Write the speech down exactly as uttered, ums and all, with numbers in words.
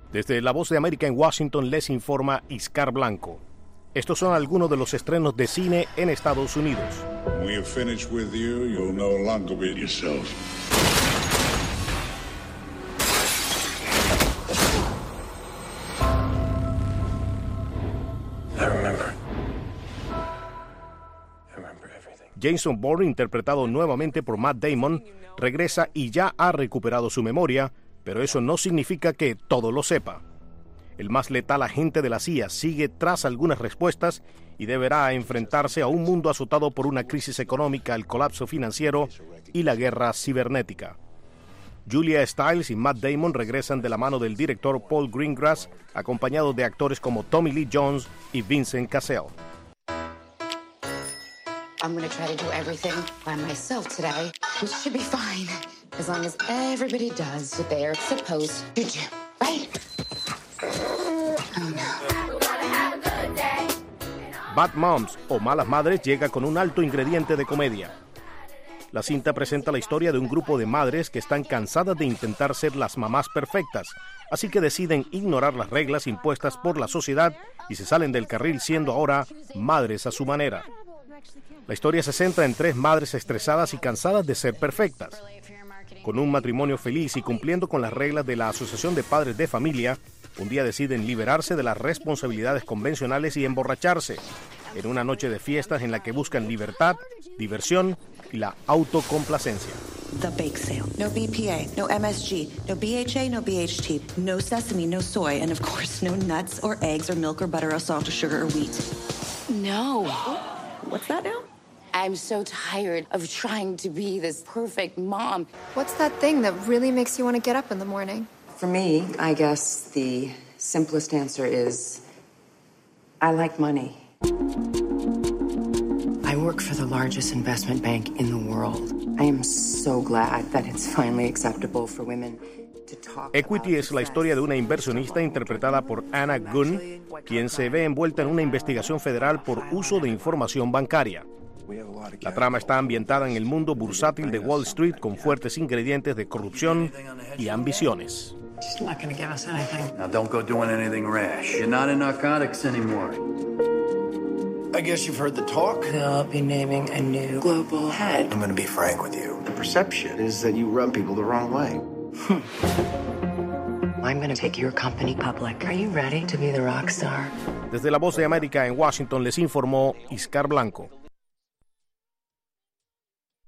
Desde La Voz de América en Washington les informa Iscar Blanco. Estos son algunos de los estrenos de cine en Estados Unidos. When we have finished with you, you'll no longer be yourself. I remember. I remember everything. Jason Bourne, interpretado nuevamente por Matt Damon, regresa y ya ha recuperado su memoria, pero eso no significa que todo lo sepa. El más letal agente de la C I A sigue tras algunas respuestas y deberá enfrentarse a un mundo azotado por una crisis económica, el colapso financiero y la guerra cibernética. Julia Stiles y Matt Damon regresan de la mano del director Paul Greengrass, acompañados de actores como Tommy Lee Jones y Vincent Cassel. I'm going to try to do everything by myself today, which should be fine, as long as everybody does what they are supposed to do, right? Oh, no. Bad Moms o Malas Madres llega con un alto ingrediente de comedia. La cinta presenta la historia de un grupo de madres que están cansadas de intentar ser las mamás perfectas, así que deciden ignorar las reglas impuestas por la sociedad y se salen del carril siendo ahora madres a su manera. La historia se centra en tres madres estresadas y cansadas de ser perfectas. Con un matrimonio feliz y cumpliendo con las reglas de la Asociación de Padres de Familia, un día deciden liberarse de las responsabilidades convencionales y emborracharse, en una noche de fiestas en la que buscan libertad, diversión y la autocomplacencia. The Bake Sale. No B P A, no M S G, no B H A, no B H T, no sesame, no soy, and of course no nuts or eggs or milk or butter or salt or sugar or wheat. No. What's that now? I'm so tired of trying to be this perfect mom. What's that thing that really makes you want to get up in the morning? For me, I guess the simplest answer is I like money. I work for the largest investment bank in the world. I am so glad that it's finally acceptable for women to talk. Equity es la historia de una inversionista interpretada por Anna Gunn, quien se ve envuelta en una investigación federal por uso de información bancaria. La trama está ambientada en el mundo bursátil de Wall Street con fuertes ingredientes de corrupción y ambiciones. She's not going to give us anything. Now don't go doing anything rash. You're not in narcotics anymore. I guess you've heard the talk. They'll be naming a new global head. I'm going to be frank with you. The perception is that you run people the wrong way. I'm going to take your company public. Are you ready to be the rock star? Desde La Voz de América en Washington les informó Iscar Blanco.